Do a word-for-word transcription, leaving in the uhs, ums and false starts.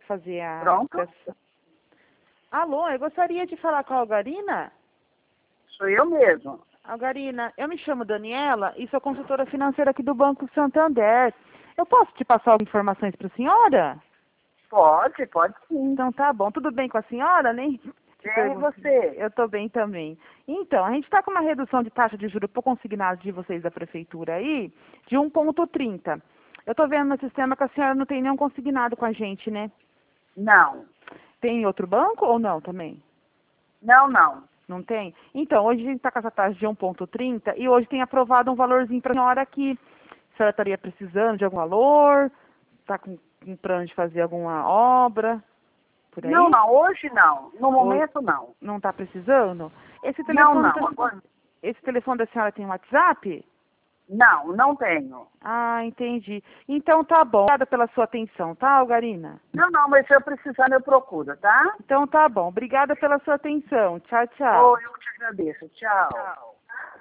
fazer a... Pronto. Alô, eu gostaria de falar com a Algarina. Sou eu mesmo. Algarina, eu me chamo Daniela e sou consultora financeira aqui do Banco Santander. Eu posso te passar algumas informações para a senhora? Pode, pode sim. Então tá bom. Tudo bem com a senhora, nem? É, e você? Eu estou bem também. Então, a gente está com uma redução de taxa de juros por consignado de vocês da prefeitura aí, de um vírgula trinta. Eu estou vendo no sistema que a senhora não tem nenhum consignado com a gente, né? Não. Tem em outro banco ou não também? Não, não. Não tem? Então, hoje a gente está com essa taxa de um vírgula trinta e hoje tem aprovado um valorzinho para a senhora aqui. A senhora estaria precisando de algum valor? Está com um plano de fazer alguma obra? Por aí? Não, não, hoje não. No momento, não. Não está precisando? Esse Não, telefone, não. da- Agora, esse telefone da senhora tem WhatsApp? não, não tenho. Ah, entendi. Então tá bom. Obrigada pela sua atenção, tá, Algarina? Não, não, mas se eu precisar, eu procuro, tá? Então tá bom. Obrigada pela sua atenção. Tchau, tchau. Oh, eu que te agradeço. Tchau. Tchau.